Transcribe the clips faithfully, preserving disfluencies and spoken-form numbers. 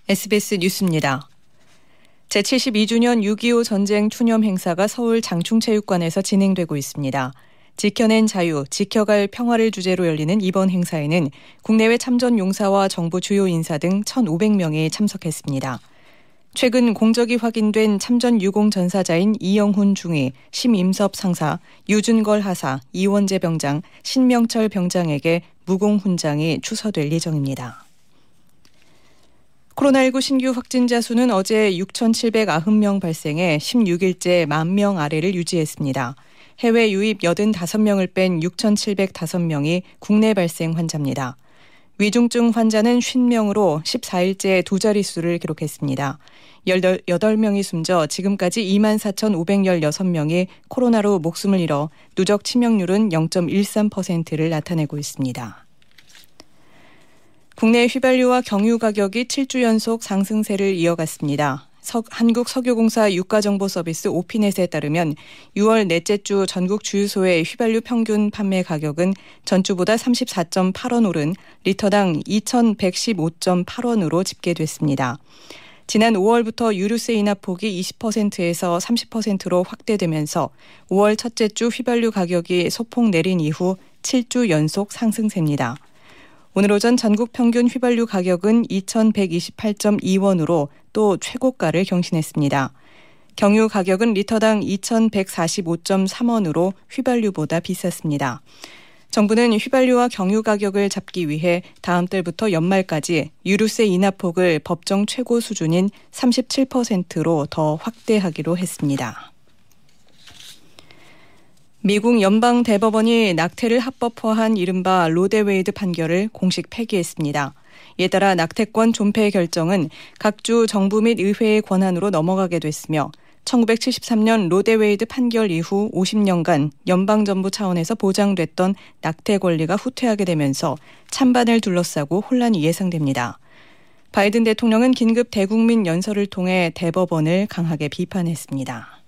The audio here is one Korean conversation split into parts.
에스비에스 뉴스입니다. 제칠십이 주년 육이오 전쟁 추념 행사가 서울 장충체육관에서 진행되고 있습니다. 지켜낸 자유, 지켜갈 평화를 주제로 열리는 이번 행사에는 국내외 참전 용사와 정부 주요 인사 등 천오백 명이 참석했습니다. 최근 공적이 확인된 참전 유공 전사자인 이영훈 중위, 심임섭 상사, 유준걸 하사, 이원재 병장, 신명철 병장에게 무공 훈장이 추서될 예정입니다. 코로나십구 신규 확진자 수는 어제 육천칠백구 명 발생해 십육 일째 만 명 아래를 유지했습니다. 해외 유입 팔십오 명을 뺀 육천칠백오 명이 국내 발생 환자입니다. 위중증 환자는 오십 명으로 십사 일째 두 자릿수를 기록했습니다. 십팔 명이 숨져 지금까지 이만 사천오백십육 명이 코로나로 목숨을 잃어 누적 치명률은 영 점 일삼 퍼센트를 나타내고 있습니다. 국내 휘발유와 경유 가격이 칠 주 연속 상승세를 이어갔습니다. 석, 한국석유공사 유가정보서비스 오피넷에 따르면 유월 넷째 주 전국 주유소의 휘발유 평균 판매 가격은 전주보다 삼십사 점 팔 원 오른 리터당 이천백십오 점 팔 원으로 집계됐습니다. 지난 오월부터 유류세 인하폭이 이십 퍼센트에서 삼십 퍼센트로 확대되면서 오월 첫째 주 휘발유 가격이 소폭 내린 이후 칠 주 연속 상승세입니다. 오늘 오전 전국 평균 휘발유 가격은 이천백이십팔 점 이 원으로 또 최고가를 경신했습니다. 경유 가격은 리터당 이천백사십오 점 삼 원으로 휘발유보다 비쌌습니다. 정부는 휘발유와 경유 가격을 잡기 위해 다음 달부터 연말까지 유류세 인하폭을 법정 최고 수준인 삼십칠 퍼센트로 더 확대하기로 했습니다. 미국 연방대법원이 낙태를 합법화한 이른바 로데웨이드 판결을 공식 폐기했습니다. 이에 따라 낙태권 존폐 결정은 각주 정부 및 의회의 권한으로 넘어가게 됐으며 천구백칠십삼 년 로데웨이드 판결 이후 오십 년간 연방정부 차원에서 보장됐던 낙태 권리가 후퇴하게 되면서 찬반을 둘러싸고 혼란이 예상됩니다. 바이든 대통령은 긴급 대국민 연설을 통해 대법원을 강하게 비판했습니다.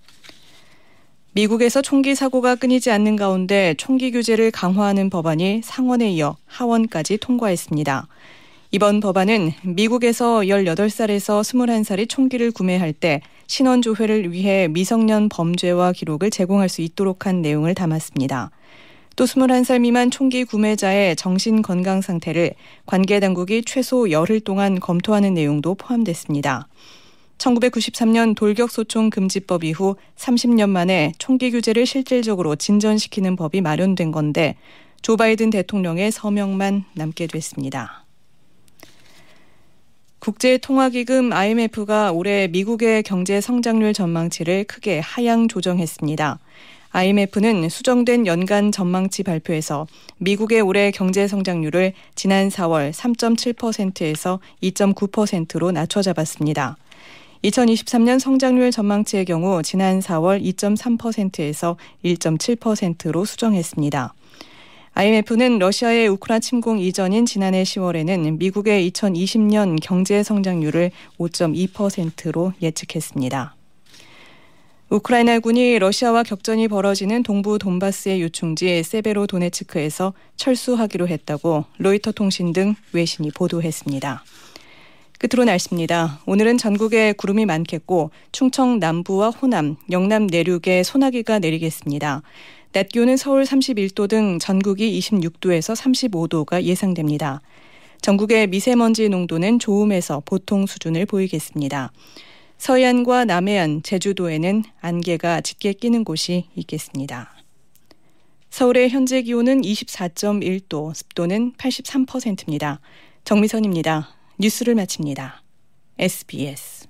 미국에서 총기 사고가 끊이지 않는 가운데 총기 규제를 강화하는 법안이 상원에 이어 하원까지 통과했습니다. 이번 법안은 미국에서 열여덟 살에서 스물한 살이 총기를 구매할 때 신원 조회를 위해 미성년 범죄와 기록을 제공할 수 있도록 한 내용을 담았습니다. 또 스물한 살 미만 총기 구매자의 정신 건강 상태를 관계 당국이 최소 열흘 동안 검토하는 내용도 포함됐습니다. 천구백구십삼 년 돌격소총 금지법 이후 삼십 년 만에 총기 규제를 실질적으로 진전시키는 법이 마련된 건데 조 바이든 대통령의 서명만 남게 됐습니다. 국제통화기금 아이엠에프가 올해 미국의 경제 성장률 전망치를 크게 하향 조정했습니다. 아이엠에프는 수정된 연간 전망치 발표에서 미국의 올해 경제 성장률을 지난 사월 삼 점 칠 퍼센트에서 이 점 구 퍼센트로 낮춰 잡았습니다. 이천이십삼 년 성장률 전망치의 경우 지난 사월 이 점 삼 퍼센트에서 일 점 칠 퍼센트로 수정했습니다. 아이엠에프는 러시아의 우크라이나 침공 이전인 지난해 시월에는 미국의 이천이십 년 경제 성장률을 오 점 이 퍼센트로 예측했습니다. 우크라이나군이 러시아와 격전이 벌어지는 동부 돈바스의 요충지 세베로도네츠크에서 철수하기로 했다고 로이터 통신 등 외신이 보도했습니다. 끝으로 날씨입니다. 오늘은 전국에 구름이 많겠고 충청 남부와 호남, 영남 내륙에 소나기가 내리겠습니다. 낮 기온은 서울 삼십일 도 등 전국이 이십육 도에서 삼십오 도가 예상됩니다. 전국의 미세먼지 농도는 좋음에서 보통 수준을 보이겠습니다. 서해안과 남해안, 제주도에는 안개가 짙게 끼는 곳이 있겠습니다. 서울의 현재 기온은 이십사 점 일 도, 습도는 팔십삼 퍼센트입니다. 정미선입니다. 뉴스를 마칩니다. 에스비에스